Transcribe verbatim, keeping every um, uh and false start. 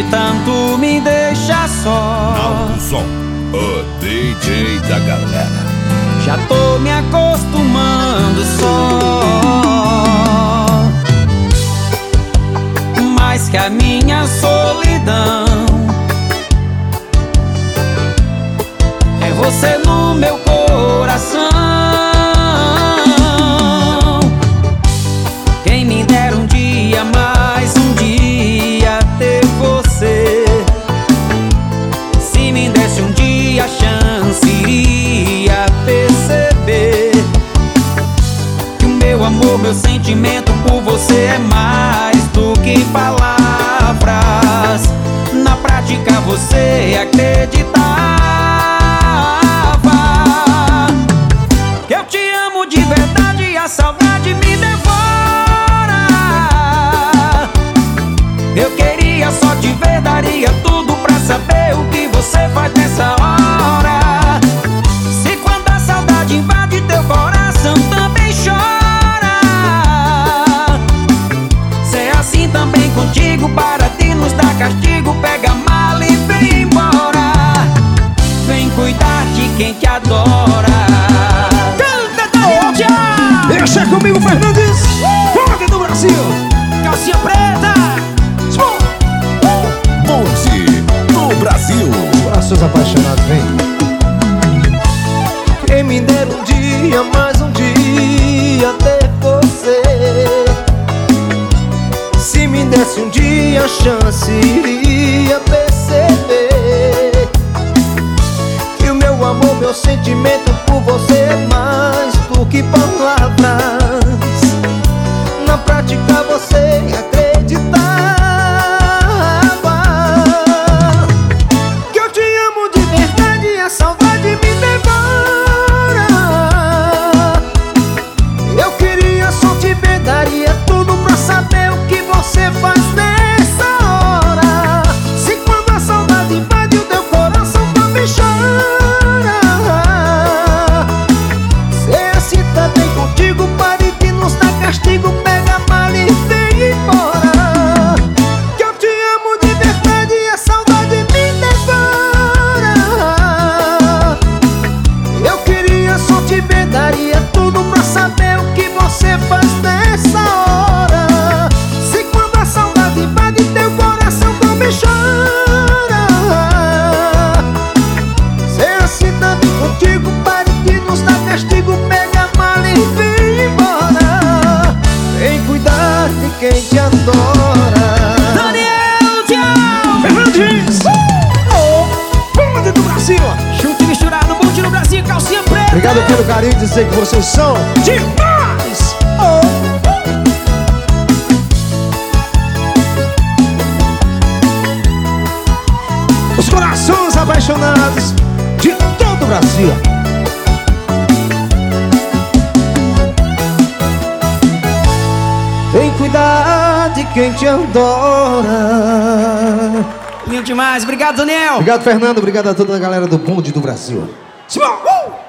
tanto me deixa só. Alto som, o D J da galera. Já tô me acostumando só, mais que a minha solidão é você no meu coração. Quem me dera um dia, mais um dia ter você. Se me desse um dia a chance, iria perceber que o meu amor, meu sentimento por você é mais do que palavras. Na prática você acreditava que eu te amo de verdade e a saudade me devora. Eu queria só te ver, daria tudo pra saber o que você faz nessa hora. Se quando a saudade invade teu coração também chora. Se é assim também contigo, para de nos dar castigo. Pega a mala e vem embora. Vem cuidar de quem te adora. Canta da Ódia! Deixa comigo, Fernandes! Roda do Brasil! Calcinha preta! Bonde do Brasil. Corações apaixonados, vem! Quem me dera um dia, mais um dia ter você. Se me desse um dia a chance, iria perceber que o meu amor, meu sentimento por você é mais do que palavras. Na prática você acreditava que eu te amo de verdade e a saudade me devora. Eu queria só te ver, daria tudo pra saber o que você faz nessa hora. Se quando a saudade invade o teu coração também chora. Se é assim também contigo, pare de nos dar castigo. Pega a mala e vem embora. Que eu te amo de verdade e a saudade me devora. Eu queria só te ver, daria tudo pra saber o que você faz nessa hora. Se quando a saudade invade teu coração também chora. Se é assim também contigo, pare de nos dar castigo. Pega a mala e vem embora. Vem cuidar de quem te adora. Daniel Tchau! Fernandes! Oh, Bonde do Brasil! Chute misturado, Bonde no Brasil, calcinha preta. Obrigado pelo carinho de dizer que vocês são demais! Oh. Os corações apaixonados de todo o Brasil. Vem cuidar de quem te adora. Lindo demais, obrigado, Daniel. Obrigado, Fernando. Obrigado a toda a galera do Bonde do Brasil. Simão! Uh!